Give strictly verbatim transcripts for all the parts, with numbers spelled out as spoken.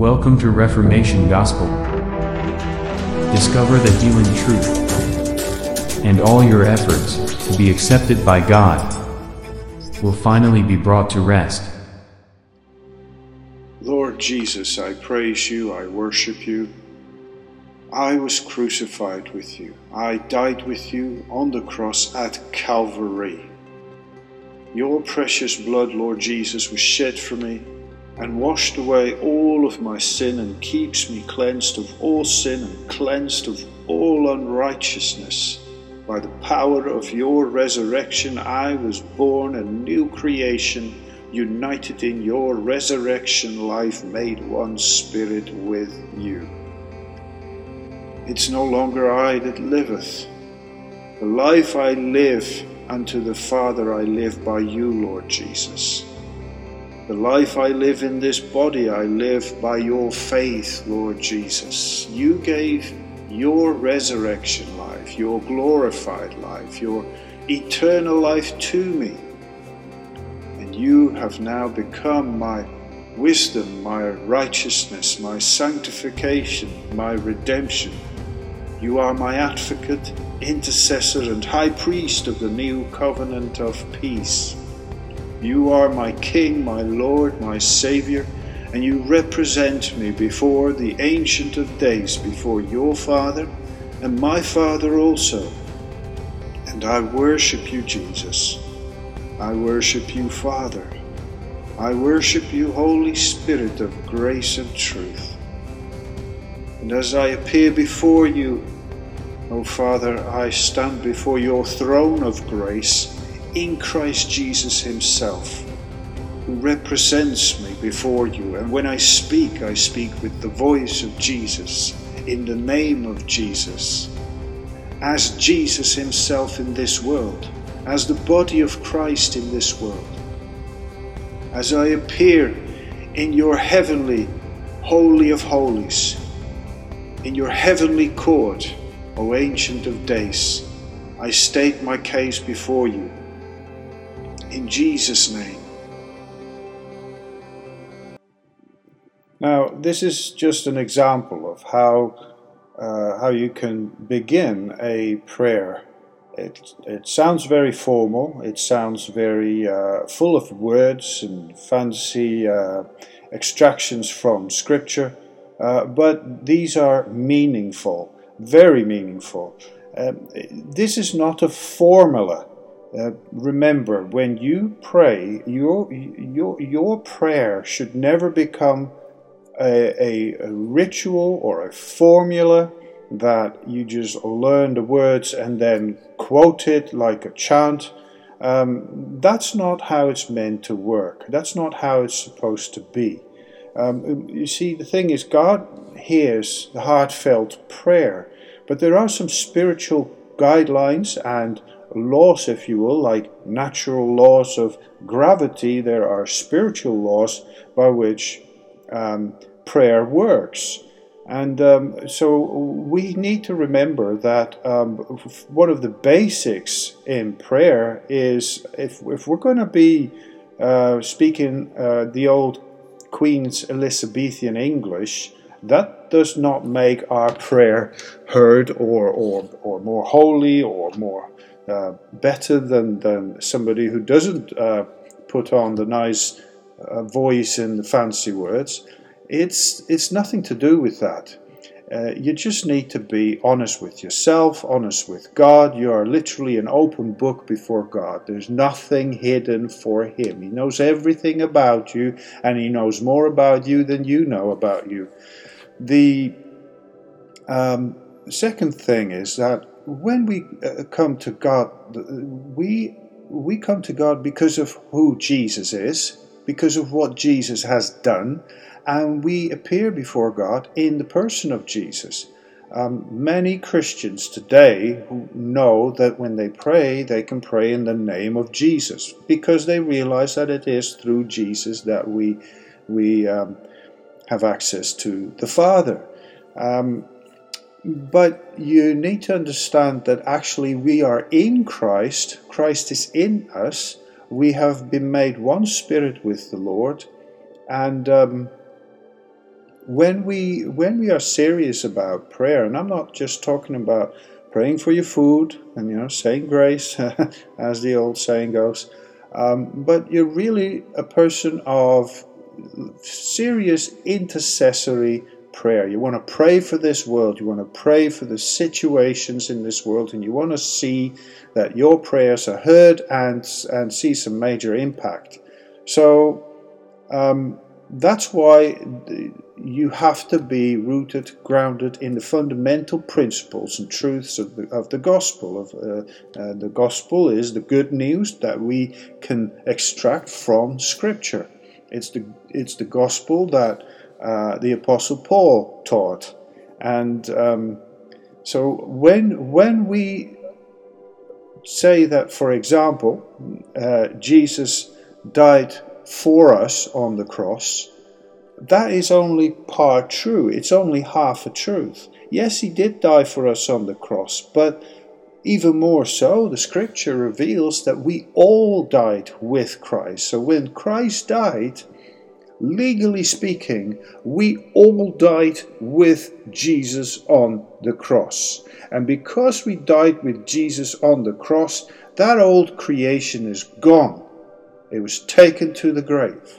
Welcome to Reformation Gospel. Discover the healing truth, and all your efforts to be accepted by God will finally be brought to rest. Lord Jesus, I praise you, I worship you. I was crucified with you. I died with you on the cross at Calvary. Your precious blood, Lord Jesus, was shed for me and washed away all of my sin and keeps me cleansed of all sin and cleansed of all unrighteousness. By the power of your resurrection, I was born a new creation, united in your resurrection life, made one spirit with you. It's no longer I that liveth. The life I live unto the Father I live by you, Lord Jesus. The life I live in this body I live by your faith, Lord Jesus. You gave your resurrection life, your glorified life, your eternal life to me. And you have now become my wisdom, my righteousness, my sanctification, my redemption. You are my advocate, intercessor, and high priest of the new covenant of peace. You are my King, my Lord, my Saviour, and you represent me before the Ancient of Days, before your Father and my Father also. And I worship you, Jesus. I worship you, Father. I worship you, Holy Spirit of grace and truth. And as I appear before you, O Father, I stand before your throne of grace in Christ Jesus himself, who represents me before you. And when I speak, I speak with the voice of Jesus, in the name of Jesus, as Jesus himself in this world, as the body of Christ in this world. As I appear in your heavenly, holy of holies, in your heavenly court, O Ancient of Days, I state my case before you. In Jesus' name. Now, this is just an example of how uh, how you can begin a prayer. It it sounds very formal. It sounds very uh, full of words and fancy uh, extractions from Scripture, uh, but these are meaningful, very meaningful. Um, this is not a formula. Uh, remember, when you pray, your your your prayer should never become a, a, a ritual or a formula that you just learn the words and then quote it like a chant. Um, that's not how it's meant to work. That's not how it's supposed to be. Um, you see, the thing is, God hears the heartfelt prayer, but there are some spiritual guidelines and laws, if you will, like natural laws of gravity. There are spiritual laws by which um, prayer works. And um, so we need to remember that um, one of the basics in prayer is, if, if we're going to be uh, speaking uh, the old Queen's Elizabethan English, that does not make our prayer heard or, or, or more holy or more Uh, better than, than somebody who doesn't uh, put on the nice uh, voice and the fancy words. It's, it's nothing to do with that. Uh, you just need to be honest with yourself, honest with God. You are literally an open book before God. There's nothing hidden for him. He knows everything about you, and he knows more about you than you know about you. The um, second thing is that when we uh, come to God, we we come to God because of who Jesus is, because of what Jesus has done, and we appear before God in the person of Jesus. Um, many Christians today who know that when they pray, they can pray in the name of Jesus, because they realize that it is through Jesus that we we um, have access to the Father. Um, But you need to understand that actually we are in Christ. Christ is in us. We have been made one spirit with the Lord. And um, when we when we are serious about prayer, and I'm not just talking about praying for your food and you know saying grace, as the old saying goes, um, but you're really a person of serious intercessory prayer. You want to pray for this world, you want to pray for the situations in this world, and you want to see that your prayers are heard and and see some major impact. So um, that's why you have to be rooted, grounded in the fundamental principles and truths of the, of the gospel. Of uh, uh, the gospel is the good news that we can extract from Scripture. It's the it's the gospel that uh, the Apostle Paul taught, and um, so when when we say that, for example, uh, Jesus died for us on the cross, that is only part true. It's only half a truth. Yes, he did die for us on the cross, but even more so, the Scripture reveals that we all died with Christ. So when Christ died, legally speaking, we all died with Jesus on the cross. And because we died with Jesus on the cross, that old creation is gone. It was taken to the grave.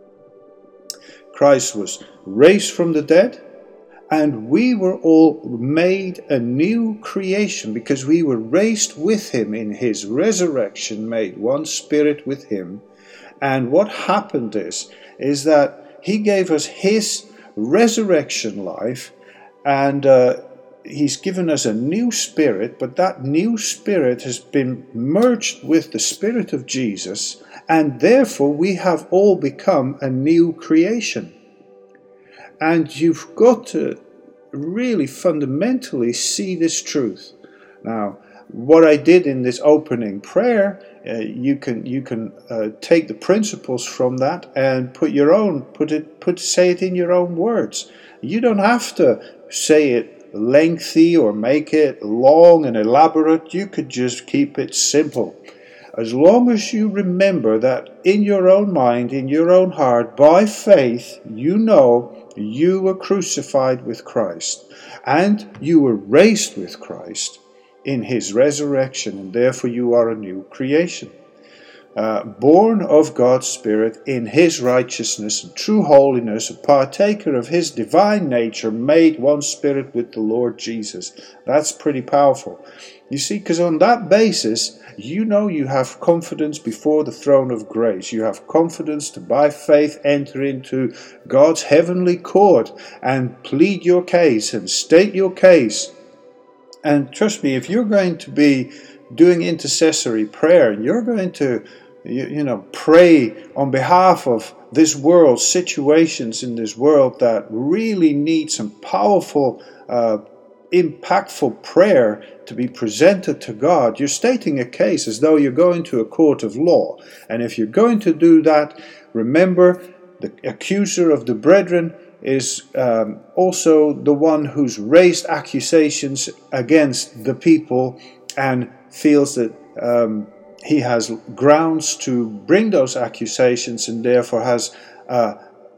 Christ was raised from the dead, and we were all made a new creation because we were raised with him in his resurrection, made one spirit with him. And what happened is, is that he gave us his resurrection life, and uh, he's given us a new spirit, but that new spirit has been merged with the spirit of Jesus, and therefore we have all become a new creation. And you've got to really fundamentally see this truth. Now, what I did in this opening prayer, uh, you can you can uh, take the principles from that and put your own, put it, put say it in your own words. You don't have to say it lengthy or make it long and elaborate. You could just keep it simple. As long as you remember that in your own mind, in your own heart, by faith, you know you were crucified with Christ and you were raised with Christ in his resurrection, and therefore you are a new creation. Uh, born of God's Spirit in his righteousness and true holiness, a partaker of his divine nature, made one spirit with the Lord Jesus. That's pretty powerful. You see, because on that basis, you know you have confidence before the throne of grace. You have confidence to, by faith, enter into God's heavenly court and plead your case and state your case. And trust me, if you're going to be doing intercessory prayer and you're going to You, you know, pray on behalf of this world, situations in this world that really need some powerful, uh, impactful prayer to be presented to God, you're stating a case as though you're going to a court of law. And if you're going to do that, remember, the accuser of the brethren is um, also the one who's raised accusations against the people and feels that um, he has grounds to bring those accusations, and therefore has uh,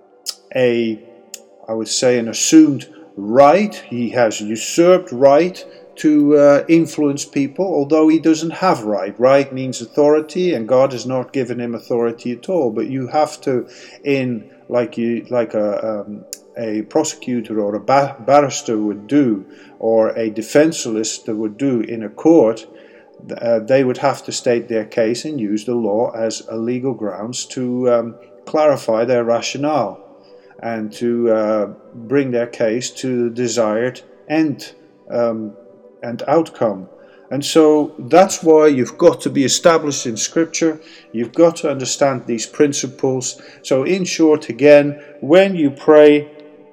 a, I would say, an assumed right. He has usurped right to uh, influence people, although he doesn't have right. Right means authority, and God has not given him authority at all. But you have to, in like you like a um, a prosecutor or a bar- barrister would do, or a defense solicitor would do in a court. Uh, they would have to state their case and use the law as a legal grounds to um, clarify their rationale and to uh, bring their case to the desired end um, and outcome. And so that's why you've got to be established in Scripture. You've got to understand these principles. So in short, again, when you pray,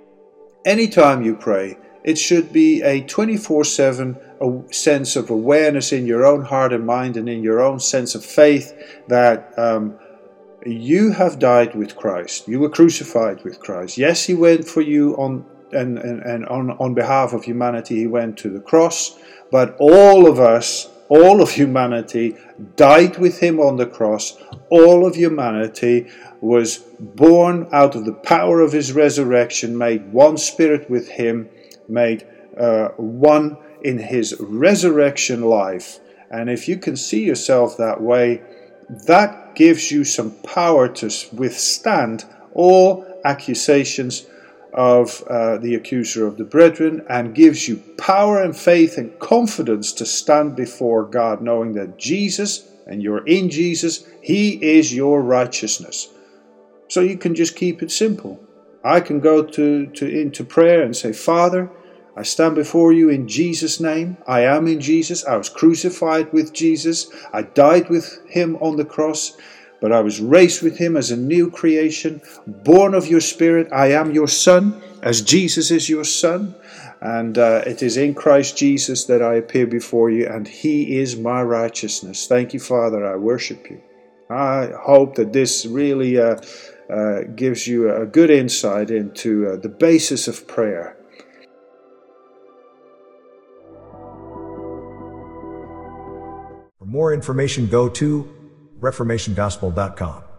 anytime you pray, it should be a twenty-four seven a sense of awareness in your own heart and mind, and in your own sense of faith that um, you have died with Christ. You were crucified with Christ. Yes, he went for you on and, and, and on, on behalf of humanity, he went to the cross, but all of us all of humanity died with him on the cross. All of humanity was born out of the power of his resurrection, made one spirit with him, made uh, one in his resurrection life. And if you can see yourself that way, that gives you some power to withstand all accusations of uh, the accuser of the brethren, and gives you power and faith and confidence to stand before God, knowing that Jesus, and you're in Jesus, he is your righteousness. So you can just keep it simple. I can go to, to into prayer and say, Father, I stand before you in Jesus' name. I am in Jesus. I was crucified with Jesus. I died with him on the cross, but I was raised with him as a new creation, born of your Spirit. I am your son, as Jesus is your son. And uh, it is in Christ Jesus that I appear before you, and he is my righteousness. Thank you, Father. I worship you. I hope that this really uh, uh, gives you a good insight into uh, the basis of prayer. For more information, go to reformation gospel dot com.